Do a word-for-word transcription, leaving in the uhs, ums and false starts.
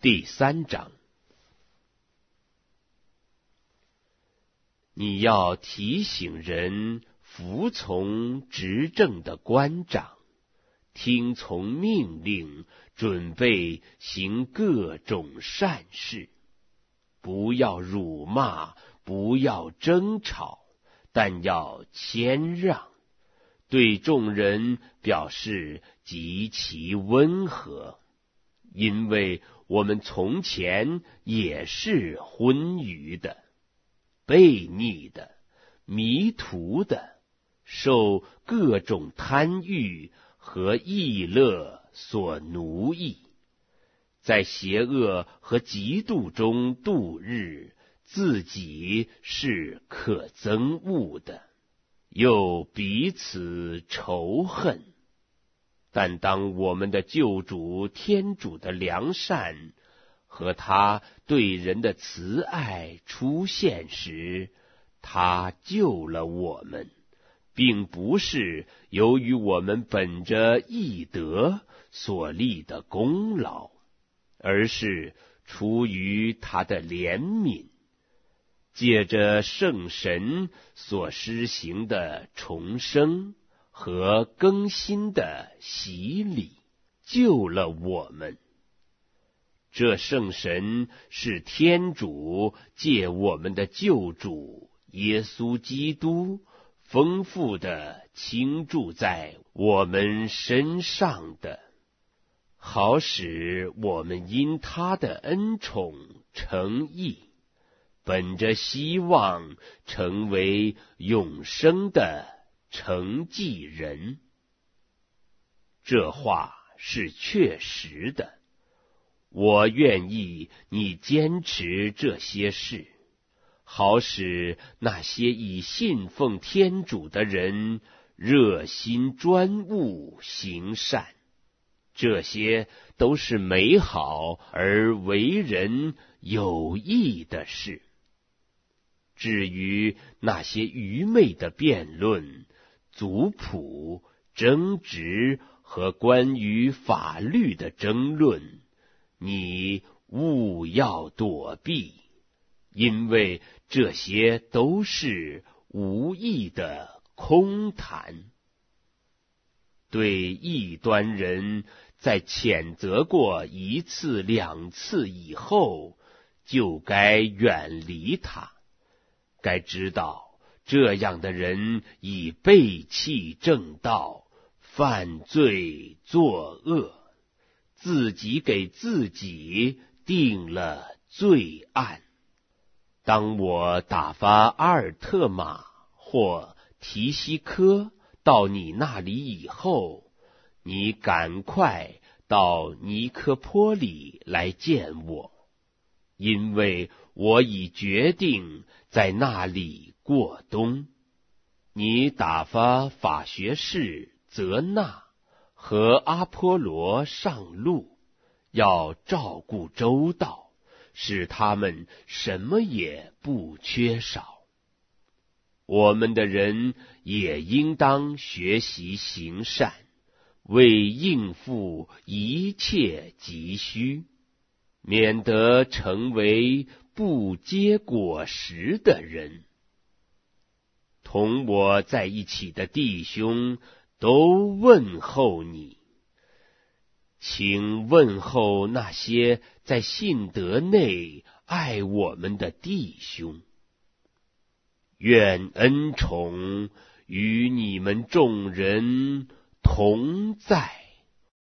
第三章，你要提醒人服从执政的官长，听从命令，准备行各种善事，不要辱骂，不要争吵，但要谦让，对众人表示极其温和，因为我们从前也是昏愚的、悖逆的、迷途的，受各种贪欲和逸乐所奴役，在邪恶和嫉妒中度日，自己是可憎恶的，又彼此仇恨。但当我们的救主天主的良善和他对人的慈爱出现时，他救了我们，并不是由于我们本着义德所立的功劳，而是出于他的怜悯，借着圣神所施行的重生和更新的洗礼，救了我们。这圣神是天主借我们的救主耶稣基督丰富地倾注在我们身上的，好使我们因他的恩宠成义，本着希望成为永生的承继人。这话是确实的，我愿意你坚持这些事，好使那些以信奉天主的人热心专务行善，这些都是美好而为人有益的事。至于那些愚昧的辩论、族谱、争执和关于法律的争论，你务要躲避，因为这些都是无益的空谈。对异端人在谴责过一次两次以后，就该远离他。该知道，这样的人已背弃正道，犯罪作恶，自己给自己定了罪案。当我打发阿尔特玛或提西科到你那里以后，你赶快到尼科坡里来见我，因为我已决定在那里过冬。你打发法学士泽纳和阿波罗上路，要照顾周到，使他们什么也不缺少。我们的人也应当学习行善，为应付一切急需，免得成为不结果实的人。同我在一起的弟兄都问候你，请问候那些在信德内爱我们的弟兄。愿恩宠与你们众人同在。